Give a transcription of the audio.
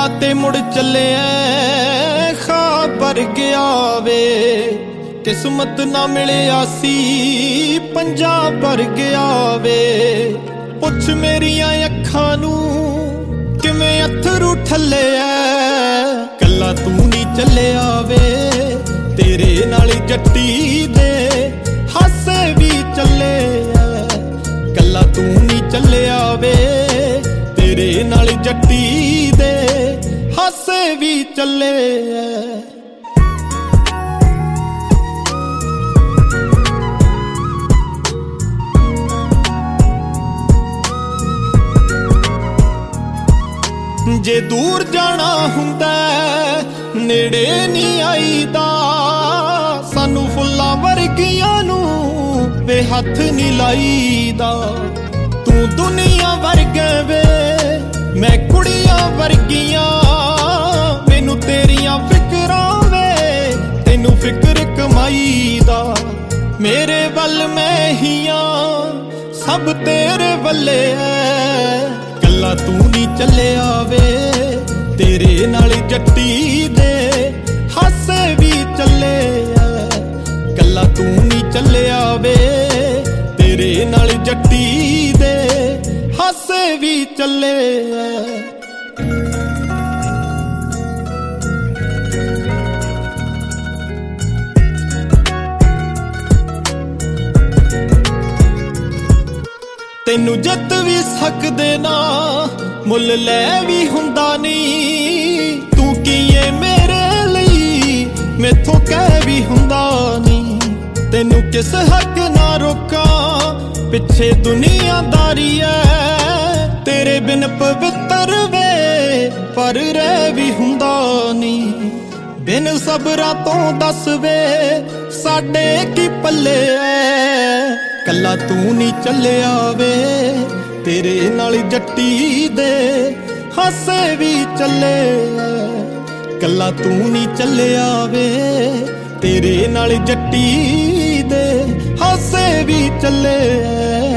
ਗੱਲਾਂ ਤੇ ਮੁੜ ਚੱਲਿਆ ਖਾਬਰ ਗਿਆ ਵੇ। ਕਿਸਮਤ ਨਾ ਮਿਲਿਆ ਸੀ ਪੰਜਾਬ ਭਰ ਗਿਆ ਵੇ। ਪੁੱਛ ਮੇਰੀਆਂ ਅੱਖਾਂ ਨੂੰ ਕਿਵੇਂ ਅਥਰੂ ਠੱਲੇ ਐ। ਕੱਲਾ ਤੂੰ ਨਹੀਂ ਚੱਲਿਆ ਵੇ ਤੇਰੇ ਨਾਲ ਜੱਟੀ ਦੇ ਹਾਸੇ ਵੀ ਚੱਲੇ ਐ। ਕੱਲਾ ਤੂੰ ਨਹੀਂ ਚੱਲਿਆ ਵੇ ਤੇਰੇ ਨਾਲ ਜੱਟੀ ਦੇ ਹਾਸੇ ਵੀ ਚੱਲੇ ਐ। ਜੇ ਦੂਰ ਜਾਣਾ ਹੁੰਦਾ ਨੇੜੇ ਨਹੀਂ ਆਈਦਾ। ਸਾਨੂੰ ਫੁੱਲਾਂ ਵਰਗੀਆਂ ਨੂੰ ਵੇ ਹੱਥ ਨਹੀਂ ਲਾਈਦਾ। ਤੂੰ ਦੁਨੀਆ ਵਰਗੇ ਵੇ ਮੈਂ ਕੁੜੀਆਂ ਵਰਗੀਆਂ। ਮੈਨੂੰ ਤੇਰੀਆਂ ਫਿਕਰਾਂ ਵੇ ਤੈਨੂੰ ਫਿਕਰ ਕਮਾਈ ਦਾ। ਮੇਰੇ ਵੱਲ ਮੈਂ ਹੀ ਆ ਸਭ ਤੇਰੇ ਵੱਲੇ ਐ। ਕੱਲਾ ਤੂੰ ਨਹੀਂ ਚੱਲਿਆ ਵੇ ਤੇਰੇ ਨਾਲ ਜੱਟੀ ਦੇ ਹਾਸੇ ਵੀ ਚੱਲੇ ਐ। ਕੱਲਾ ਤੂੰ ਨਹੀਂ ਚੱਲਿਆ ਵੇ ਤੇਰੇ ਨਾਲ ਜੱਟੀ ਦੇ ਹਾਸੇ ਵੀ ਚੱਲੇ ਐ। ਤੈਨੂੰ ਜਿੱਤ ਵੀ ਸਕਦੇ ਨਾ ਮੁੱਲ ਲੈ ਵੀ ਹੁੰਦਾ ਨੀ। ਤੂੰ ਕੀਏ ਮੇਰੇ ਲਈ ਮੈਥੋਂ ਕਹਿ ਵੀ ਹੁੰਦਾ ਨੀ। ਤੈਨੂੰ ਕਿਸ ਹੱਕ ਨਾ ਰੋਕਾਂ ਪਿੱਛੇ ਦੁਨੀਆਦਾਰੀ ਐ। ਤੇਰੇ ਬਿਨ ਪਵਿੱਤਰ ਵੇ ਪਰ ਰਹਿ ਵੀ ਹੁੰਦਾ ਨੀ। ਬਿਨ ਸਬਰਾਂ ਤੋਂ ਦੱਸ ਵੇ ਸਾਡੇ ਕੀ ਪੱਲੇ ਐ। ਕੱਲਾ ਤੂੰ ਨਹੀਂ ਚੱਲਿਆ ਵੇ ਤੇਰੇ ਨਾਲ ਜੱਟੀ ਦੇ ਹਾਸੇ ਵੀ ਚੱਲੇ ਐ। ਕੱਲਾ ਤੂੰ ਨਹੀਂ ਚੱਲਿਆ ਵੇ ਤੇਰੇ ਨਾਲ ਜੱਟੀ ਦੇ ਹਾਸੇ ਵੀ ਚੱਲੇ ਐ।